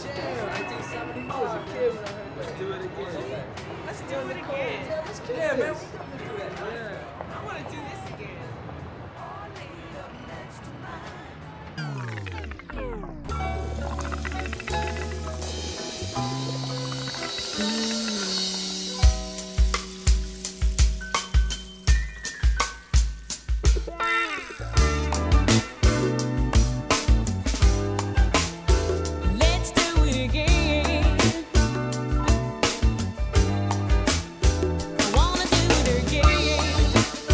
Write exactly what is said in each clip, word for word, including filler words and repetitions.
Damn, nineteen seventy. I was a kid when I heard that. Let's do it again. Let's do it again. Yeah, let's do Yeah, man, this. we got to do that. Yeah. I want to do this again. Let's do it again. I wanna do it again.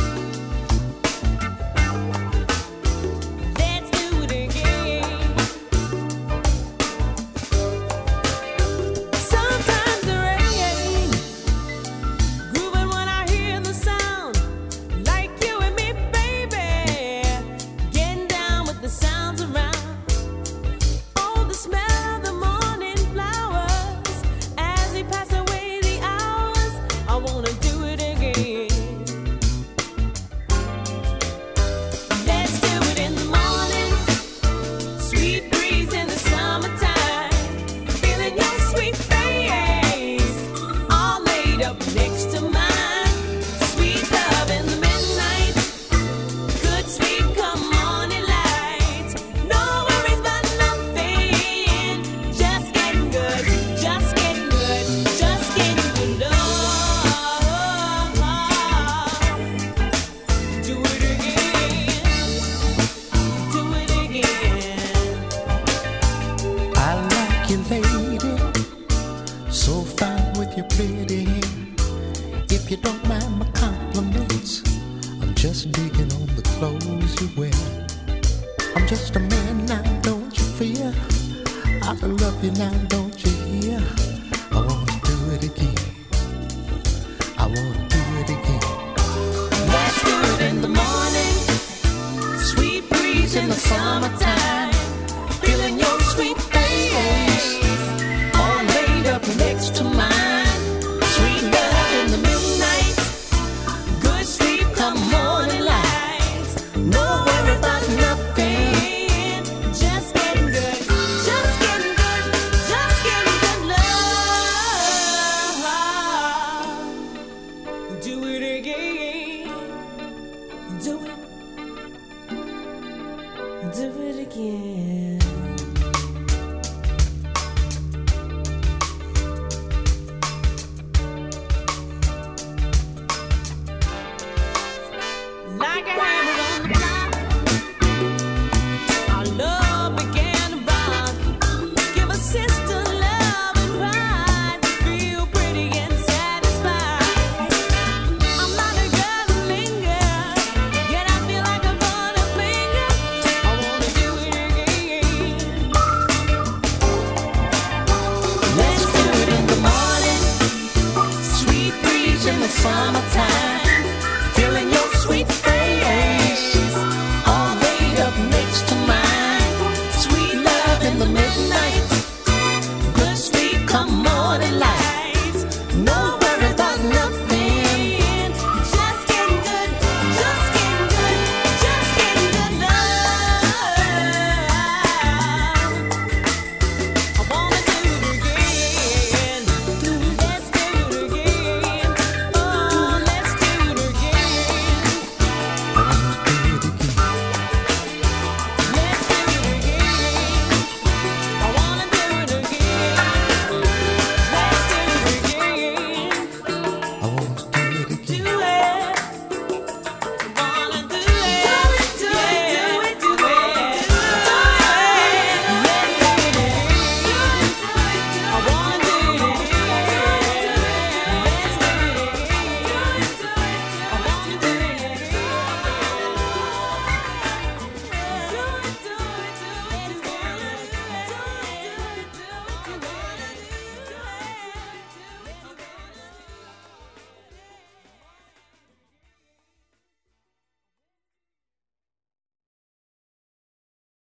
Let's do it again. Sometimes the rain, grooving when I hear the sound, like you and me, baby, getting down with the sounds around. Oh, the smell of the morning flowers as they pass away the hours. I wanna do it again. Let's do it in the morning. Sweet breeze in the summertime. Feeling your sweet face, all laid up next to mine. Sweet love in the midnight. Good sleep, come morning light. No worries about nothing. Just getting good, just getting good, just getting good love. Do it again, do it again. I like you, lady, so fine with your pretty hair. If you don't mind my compliments, I'm just digging on the clothes you wear. I'm just a man now, don't you fear? I love you now, don't you hear? I wanna do it again. I wanna do it again. Let's do it in the morning. Sweet breeze in the summertime. Feeling your sweet face, all laid up next to mine. Sweet love in the midnight. Good sleep come morning light. No worry about nothing. Just getting good, just getting good, just getting good love. Do it again. Do it. Do it again. Like a hammer on the block, our love began to rock. Give a sister love and pride. Feel pretty and satisfied. I'm not a girl to linger, yet I feel like I'm gonna finger. I wanna do it again. Let's do it in the morning. Sweet breeze in the summer.